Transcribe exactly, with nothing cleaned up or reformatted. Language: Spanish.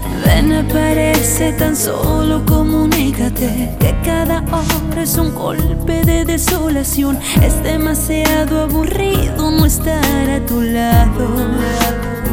Ven, aparece, tan solo comunícate que cada hora es un golpe de desolación. Es demasiado aburrido no estar a tu lado.